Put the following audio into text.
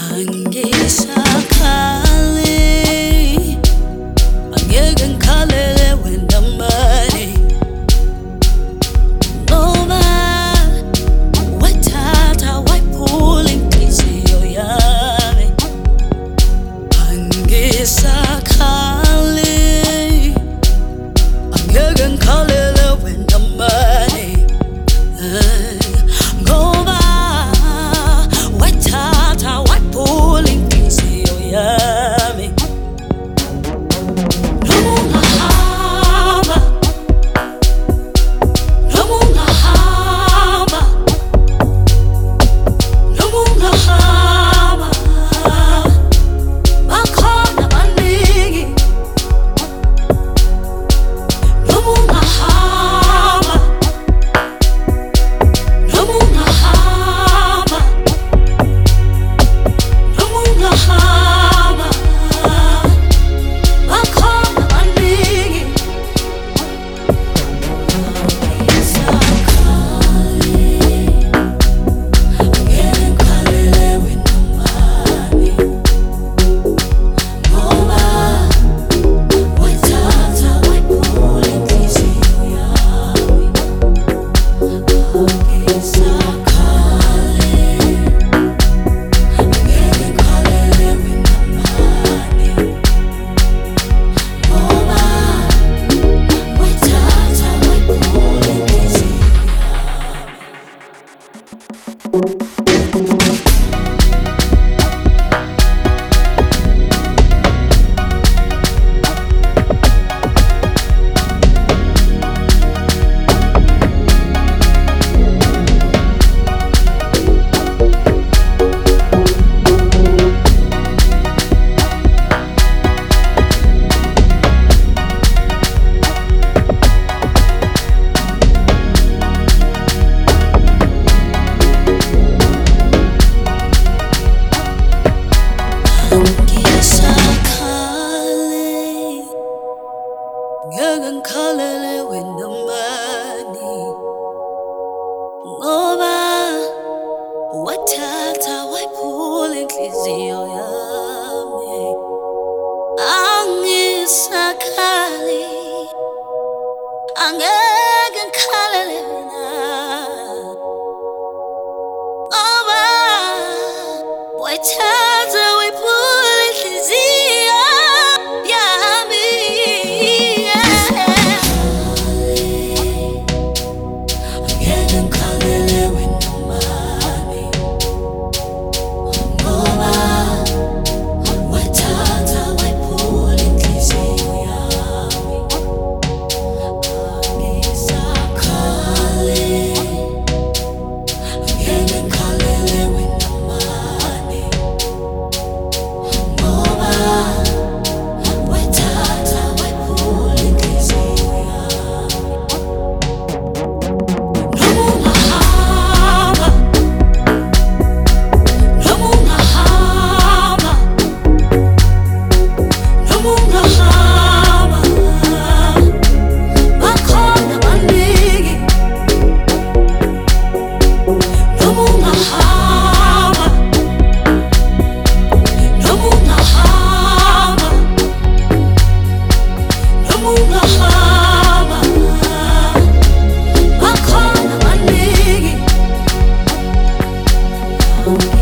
Angisakhali, angeke ngikhalele wena mali noma wethatha wayiphula inhliziyo yami. Angisakhali, angeke ngikhalele wena mali ngoba wethatha wayiphula inhliziyo yami. Noma ungahamba, noma ungahamba, noma ungahamba, bakhona abaningi. Noma ungahamba, noma ungahamba, noma ungahamba, bakhona abaningi. Angisakhali, angeke ngikhalele wena mali ngoba wethatha wayiphula inhliziyo yami. Angisakhali, angeke ngikhalele wena mali ngoba wethatha wayiphula inhliziyo yami. Angisakhali, ngeke ngikhalele wena mali ngoba wathatha wayiphula inhliziyo yami. Angisakhali, angeke ngikhalele wena ngoba wethatha wayiphula inhliziyo yami. Angeke ngikhalele wena mali ngoba wethatha wayiphula inhliziyo yami. Angisakhali, angeke ngikhalele wena mali ngoba wethatha wayiphula inhliziyo yami. Noma ungahamba, noma ungahamba, noma ungahamba, bakhona abaningi. Noma ungahamba, noma ungahamba, noma ungahamba, bakhona abaningi.